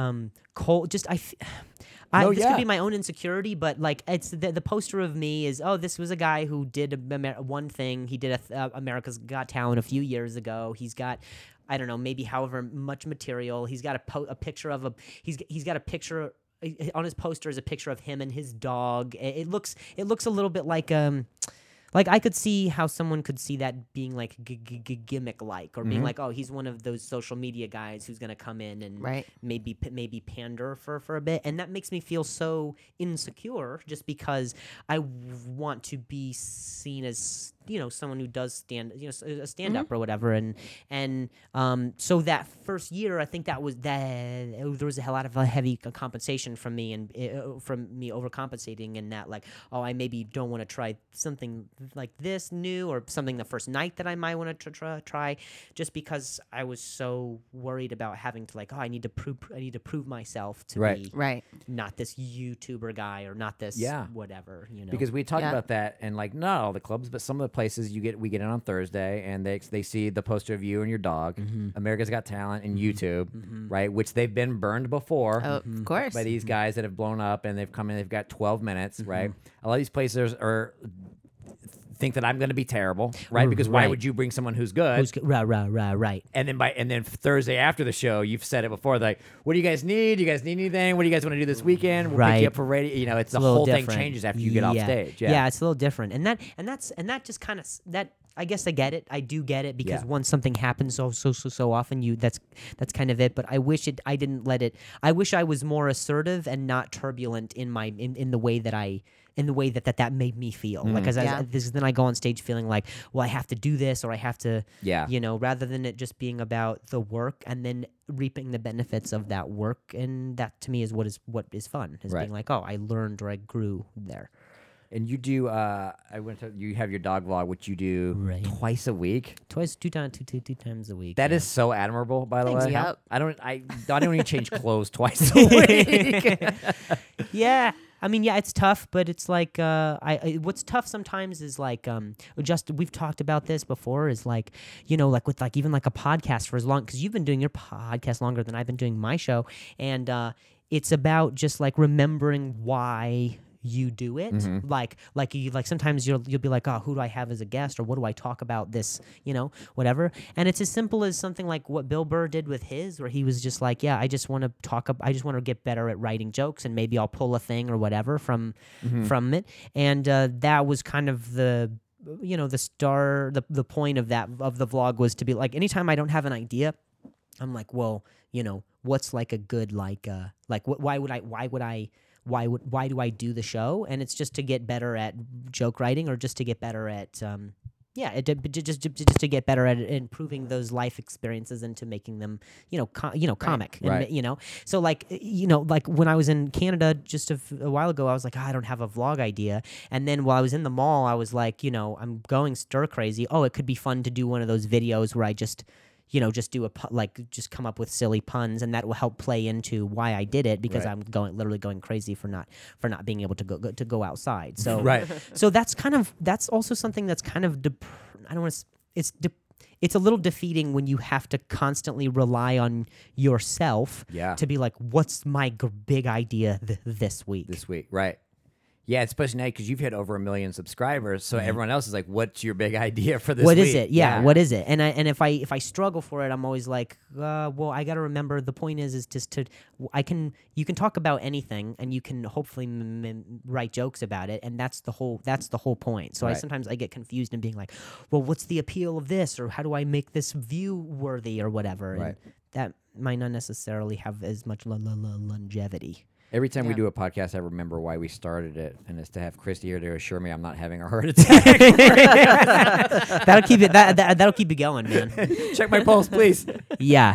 cold. Just this could be my own insecurity, but like it's the poster of me is, oh, this was a guy who did one thing. He did America's Got Talent a few years ago. He's got, I don't know, maybe however much material. He's got a picture of he's got a picture on his poster is a picture of him and his dog. It looks a little bit like I could see how someone could see that being like gimmick-like, or being like, oh, he's one of those social media guys who's gonna come in and Right. maybe pander for a bit, and that makes me feel so insecure, just because I want to be seen as, you know, someone who does a stand-up or whatever, and so that first year, I think there was a lot of heavy compensation from me, and from me overcompensating, and that, like, oh, I maybe don't want to try something like this new, or something the first night that I might want to try, just because I was so worried about having to, like, oh, I need to prove myself to Right. be Right. not this YouTuber guy, or not this whatever, you know. Because we talked Yeah. about that, and like not all the clubs, but some of the places we get in on Thursday, and they see the poster of you and your dog, America's Got Talent, and YouTube, right? Which they've been burned before Oh, of course. by these guys that have blown up, and they've come in. They've got 12 minutes, right? A lot of these places think that I'm going to be terrible, right? Because why Right. would you bring someone who's good? Right. And then Thursday after the show, you've said it before, like, what do you guys need? Do you guys need anything? What do you guys want to do this weekend? We'll pick Right. you up for radio. You know, it's the a little whole thing different. changes after you get off stage. Yeah. It's a little different, and that just kind of that. I guess I get it. I do get it, because Yeah. once something happens so often, that's kind of it. But I wish I didn't let it. I wish I was more assertive and not turbulent in the way that made me feel. Like, because then I go on stage feeling like, well, I have to do this, or I have to, you know, rather than it just being about the work and then reaping the benefits of that work. And that, to me, is what is fun, is Right. being like, oh, I learned, or I grew there. And you do. You have your dog vlog, which you do Right. twice a week. Two times a week. That is so admirable, by the Thanks, way. yep. I don't even change clothes twice a week. Yeah. I mean, yeah, it's tough, but it's like, what's tough sometimes is like, just, we've talked about this before, is like, you know, like with like even like a podcast for as long, because you've been doing your podcast longer than I've been doing my show, and it's about just like remembering why you do it. Like sometimes you'll be like, oh, who do I have as a guest, or what do I talk about this, you know, whatever. And it's as simple as something like what Bill Burr did with his, where he was just like, yeah, I just want to get better at writing jokes, and maybe I'll pull a thing or whatever from it. And that was kind of the, you know, the point of the vlog was to be like, anytime I don't have an idea, I'm like, well, you know, what's like a good why do I do the show? And it's just to get better at joke writing, or just to get better at just to get better at improving those life experiences into making them comic. Right. And, so like when I was in Canada just a while ago, I was like, I don't have a vlog idea. And then while I was in the mall, I was like, I'm going stir crazy. Oh, it could be fun to do one of those videos where I just just do just come up with silly puns, and that will help play into why I did it, because Right. I'm literally going crazy for not being able to go outside. So Right. So that's also something that's kind of it's a little defeating when you have to constantly rely on yourself Yeah. to be like, what's my big idea this week? This week, right? Yeah, it's especially nice because you've hit over 1 million subscribers, so everyone else is like, "What's your big idea for this What week?" is it? Yeah, what is it? And if I struggle for it, I'm always like, well, I got to remember the point is just you can talk about anything, and you can hopefully write jokes about it, and that's the whole point. So Right. sometimes I get confused in being like, well, what's the appeal of this, or how do I make this view worthy, or whatever? Right. And that might not necessarily have as much longevity. Every time we Yeah. do a podcast, I remember why we started it, and it's to have Christy here to assure me I'm not having a heart attack. That'll keep it that'll keep it going, man. Check my pulse, please. Yeah.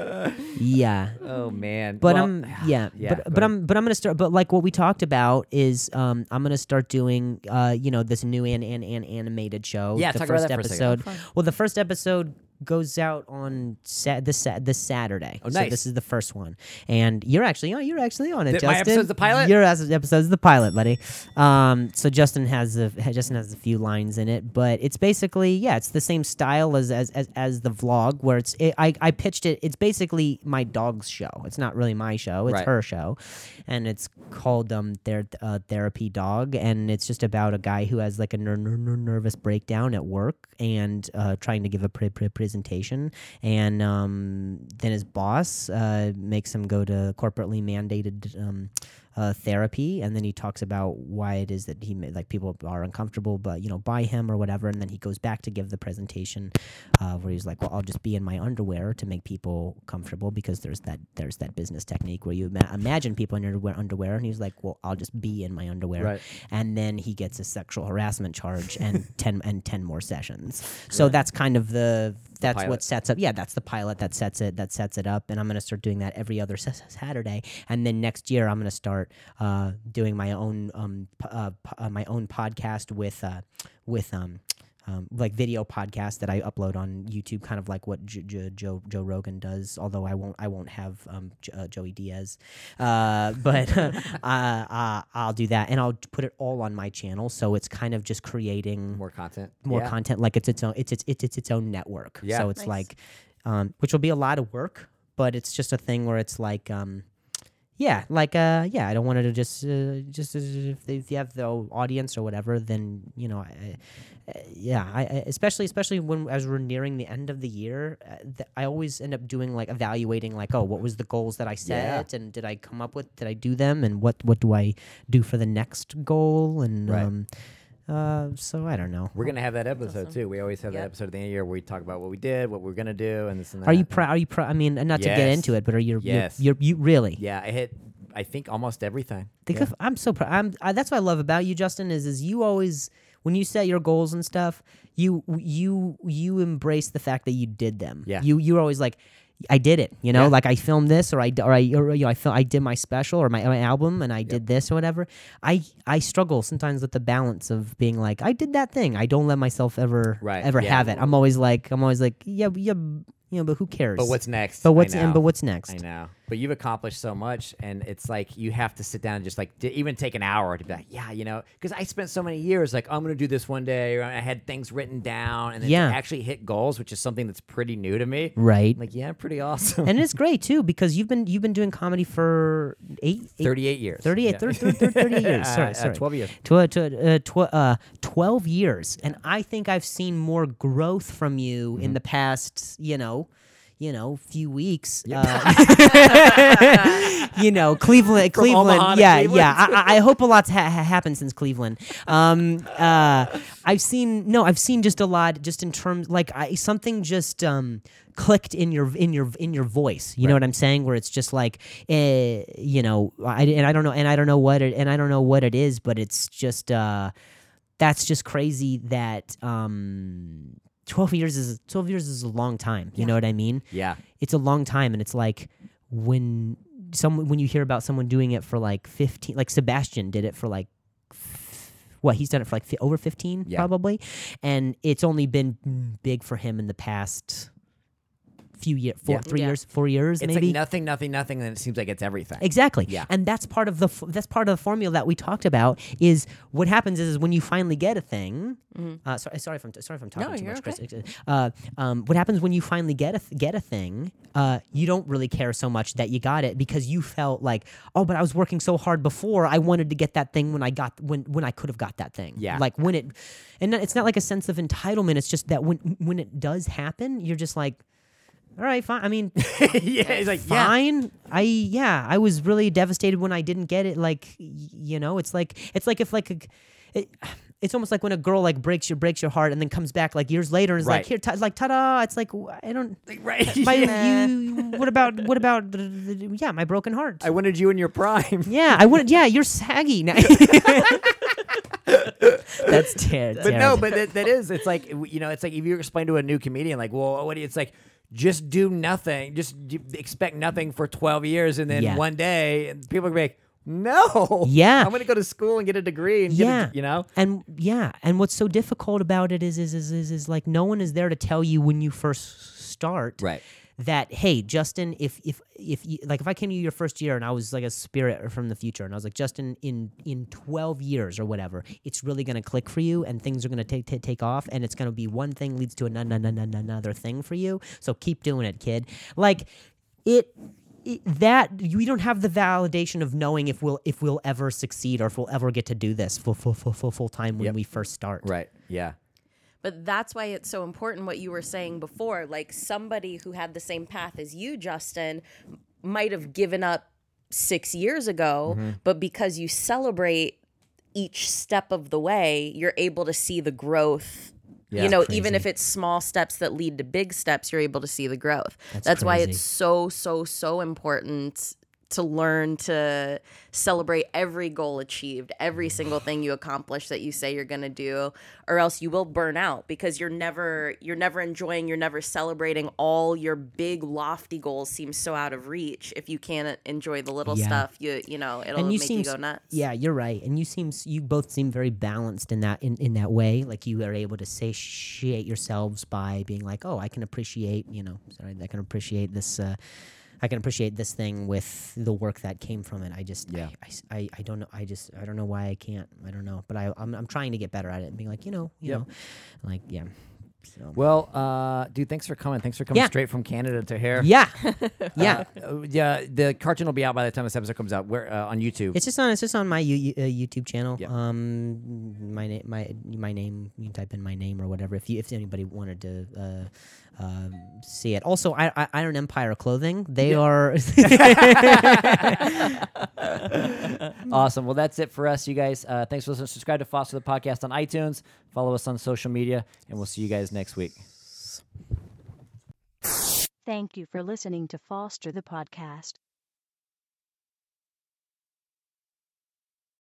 Oh man. But Well, I'm go but I'm gonna start. But like what we talked about is I'm gonna start doing this new animated show. Yeah, the talk about first that for a second. episode. Well, the first episode goes out on this Saturday. Oh, So nice. this is the first one, and you're actually on it, My Justin. episode's the pilot? Your episode's the pilot, buddy. So Justin has a few lines in it, but it's basically it's the same style as the vlog, where I pitched it. It's basically my dog's show. It's not really my show. It's Right. her show, and it's called Therapy Dog, and it's just about a guy who has like a nervous breakdown at work, and trying to give a presentation, and then his boss makes him go to corporately mandated therapy, and then he talks about why it is that people are uncomfortable, but by him or whatever, and then he goes back to give the presentation where he's like, well, I'll just be in my underwear to make people comfortable, because there's that business technique where you imagine people in your underwear, and he's like, well, I'll just be in my underwear, Right. and then he gets a sexual harassment charge and 10 more sessions. So that's kind of that's pilot. what sets up. Yeah, that's the pilot that sets it up, and I'm gonna start doing that every other Saturday, and then next year I'm gonna start doing my own podcast with like video podcast that I upload on YouTube, kind of like what Joe Rogan does. Although I won't have Joey Diaz, but I'll do that, and I'll put it all on my channel. So it's kind of just creating More content. more Yeah. content, like it's its own network. Yeah. So it's Nice. like, which will be a lot of work, but it's just a thing where it's like, I don't want it to just if you have the audience or whatever, then I especially when as we're nearing the end of the year, I always end up doing like evaluating, like, oh, what was the goals that I set, and did I do them, and what do I do for the next goal, and Right. so I don't know. We're gonna have that episode awesome. too. We always have that Yep. episode at the end of the year where we talk about what we did, what we're gonna do, and this and that. Are you proud? I mean, not to get Yes. into it, but are you? Yes. You really? Yeah, I hit. I think almost everything. I'm so proud. That's what I love about you, Justin. Is you always, when you set your goals and stuff, you embrace the fact that you did them. Yeah. You're always like, I did it. Yeah. Like I filmed this, or I did my special or my album, and I did this or whatever. I struggle sometimes with the balance of being like, I did that thing. I don't let myself ever Right, ever yeah. have it. I'm always like, yeah, but who cares? But what's next? But what's I know. but what's next? I know. But you've accomplished so much, and it's like you have to sit down and just like even take an hour to be like, because I spent so many years like, I'm going to do this one day, or I had things written down, and then Yeah. to actually hit goals, which is something that's pretty new to me. Right. I'm like, pretty awesome. And it's great too, because you've been doing comedy for 38 years. 38 Yeah. 38 years. Sorry. 12 years. 12 years. And I think I've seen more growth from you in the past, few weeks. Yep. Cleveland. Omaha to Yeah, Cleveland. yeah. I hope a lot's happened since Cleveland. I've seen just a lot, just in terms something just clicked in your voice. You know what I'm saying? Where it's just like, I don't know what it is, but it's just that's just crazy that 12 years is a long time. You know what I mean? Yeah. It's a long time, and it's like when you hear about someone doing it for like 15, like Sebastian did it for like he's done it for like over 15 probably, and it's only been big for him in the past few years, 4 years It's maybe. like nothing, and it seems like it's everything. Exactly. Yeah. And that's part of the formula that we talked about. Is what happens is when you finally get a thing. Sorry if I'm talking too you're much, Chris. okay. What happens when you finally get a thing? You don't really care so much that you got it because you felt like, oh, but I was working so hard before. I wanted to get that thing when I could have got that thing. Yeah. Like when it, and it's not like a sense of entitlement. It's just that when it does happen, you're just like, all right, fine. I mean, Yeah, it's like fine. I was really devastated when I didn't get it. Like, it's like if like it's almost like when a girl like breaks your heart and then comes back like years later and is Right. like, here, like ta-da. It's like I don't. Right. What about my broken heart? I wanted you in your prime. Yeah, I wouldn't. Yeah, you're saggy now. That's terrible. But no, but that is. It's like it's like if you explain to a new comedian, like, well, it's like. Just do nothing. Just expect nothing for 12 years, and then one day, people are gonna be like, "No, Yeah. I'm gonna go to school and get a degree and Yeah. get a, And what's so difficult about it is like no one is there to tell you when you first start Right. that, hey, Justin, if you, like if I came to you your first year and I was like a spirit from the future and I was like, Justin, in 12 years or whatever, it's really going to click for you and things are going to take off and it's going to be one thing leads to another thing for you. So keep doing it, kid. Like that we don't have the validation of knowing if we'll ever succeed or if we'll ever get to do this full time when we first start. Right. Yeah. But that's why it's so important what you were saying before. Like somebody who had the same path as you, Justin, might have given up 6 years ago, but because you celebrate each step of the way, you're able to see the growth. Yeah. Even if it's small steps that lead to big steps, you're able to see the growth. That's why crazy. it's so important to learn to celebrate every goal achieved, every single thing you accomplish that you say you're going to do, or else you will burn out because you're never enjoying, you're never celebrating all your big lofty goals seem so out of reach. If you can't enjoy the little stuff, it'll make you go nuts. Yeah, you're right. And you both seem very balanced in that way. Like you are able to satiate yourselves by being like, oh, I can appreciate, I can appreciate this. I can appreciate this thing with the work that came from it. I don't know. I don't know why I can't. I don't know. But I'm trying to get better at it and being like, So. Well, dude, thanks for coming. Thanks for coming straight from Canada to here. Yeah. Yeah. The cartoon will be out by the time this episode comes out. Where on YouTube? It's just on my YouTube channel. Yep. My name. You can type in my name or whatever. If anybody wanted to see it. Also, Iron Empire clothing. They are Awesome. Well, that's it for us, you guys. Thanks for listening. Subscribe to Foster the Podcast on iTunes. Follow us on social media, and we'll see you guys next week. Thank you for listening to Foster the Podcast.